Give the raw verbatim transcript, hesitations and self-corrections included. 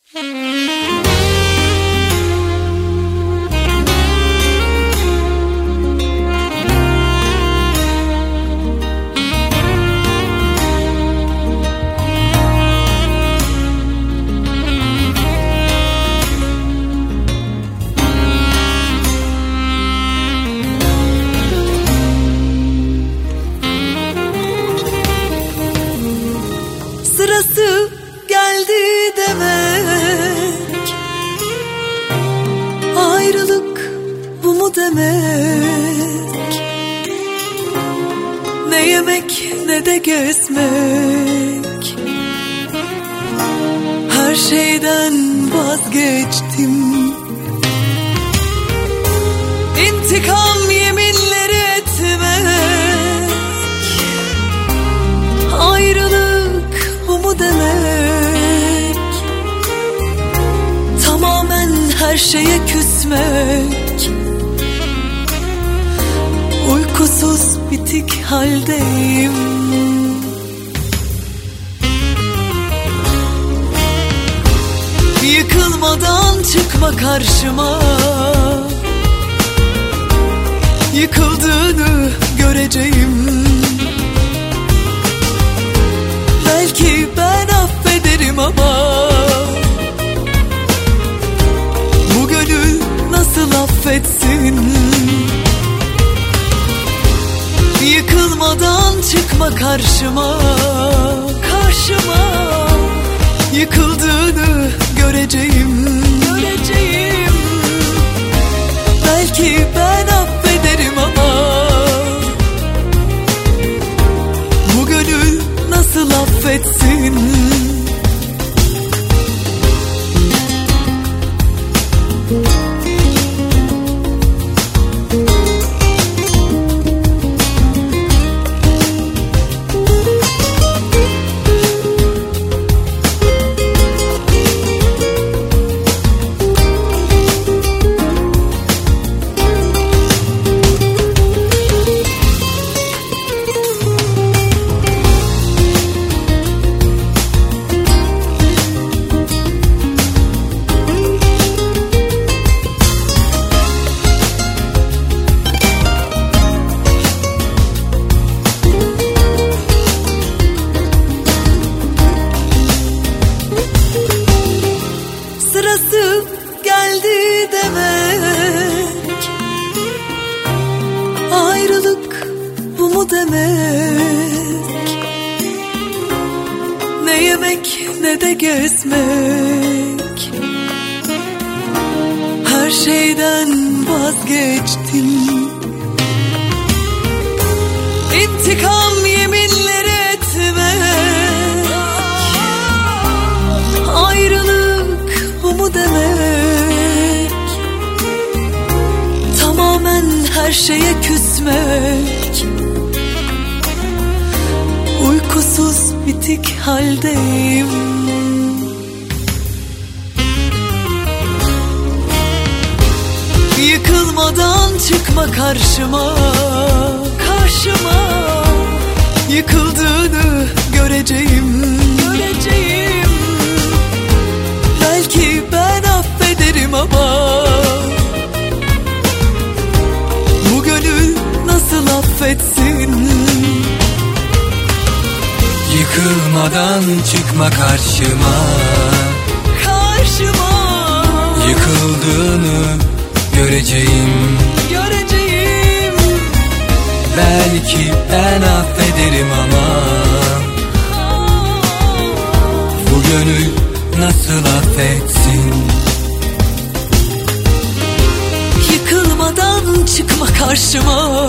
Sırası geldi demek, ayrılık bu mu demek? Ne yemek ne de gezmek, her şeyden vazgeçtim. İntikam yeminleri etmek, ayrılık bu mu demek? Tamamen her şeye küsmek, uykusuz bitik haldeyim. Yıkılmadan çıkma karşıma, yıkıldığını göreceğim. Belki ben affederim ama bu gönül nasıl affetsin? Yıkılmadan çıkma karşıma, karşıma. Yıkıldığını göreceğim, göreceğim. Belki ben affederim ama bu gönül nasıl affetsin? Sırası geldi demek, ayrılık bu mu demek? Ne yemek ne de gezmek, her şeyden vazgeçtim. İntikam yeminleri etmek, ayrılık bu mu demek? Tamamen her şeye küsmek, uykusuz bitik haldeyim. Yıkılmadan çıkma karşıma, karşıma. Yıkıldığını göreceğim, göreceğim. Belki ben affederim ama bu gönül nasıl affetsin? Yıkılmadan çıkma karşıma, karşıma. Yıkıldığını göreceğim, göreceğim. Belki ben affederim ama bu gönül nasıl affetsin? Yıkılmadan çıkma karşıma,